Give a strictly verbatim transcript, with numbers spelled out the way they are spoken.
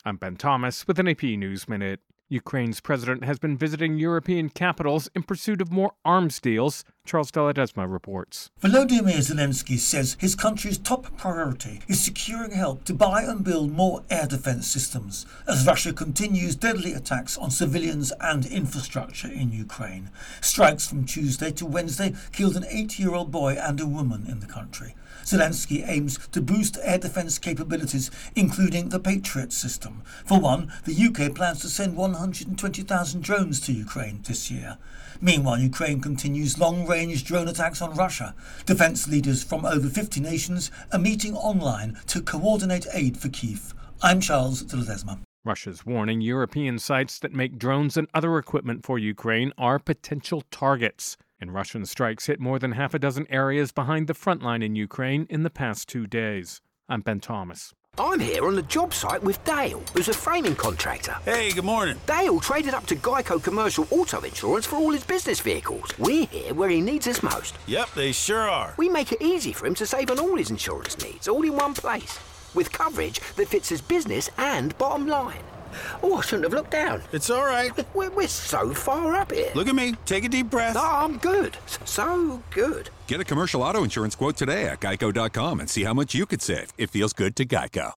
I'm Ben Thomas with an A P News Minute. Ukraine's president has been visiting European capitals in pursuit of more arms deals. Charles Deladesma reports. Volodymyr Zelensky says his country's top priority is securing help to buy and build more air defense systems as Russia continues deadly attacks on civilians and infrastructure in Ukraine. Strikes from Tuesday to Wednesday killed an eight-year-old boy and a woman in the country. Zelensky aims to boost air defence capabilities, including the Patriot system. For one, the U K plans to send one hundred twenty thousand drones to Ukraine this year. Meanwhile, Ukraine continues long-range drone attacks on Russia. Defence leaders from over fifty nations are meeting online to coordinate aid for Kyiv. I'm Charles Deladesma. Russia's warning European sites that make drones and other equipment for Ukraine are potential targets. And Russian strikes hit more than half a dozen areas behind the front line in Ukraine in the past two days. I'm Ben Thomas. I'm here on the job site with Dale, who's a framing contractor. Hey, good morning. Dale traded up to Geico Commercial Auto Insurance for all his business vehicles. We're here where he needs us most. Yep, they sure are. We make it easy for him to save on all his insurance needs, all in one place, with coverage that fits his business and bottom line. Oh, I shouldn't have looked down. It's all right. We're, we're so far up here. Look at me. Take a deep breath. No, I'm good. So good. Get a commercial auto insurance quote today at geico dot com and see how much you could save. It feels good to Geico.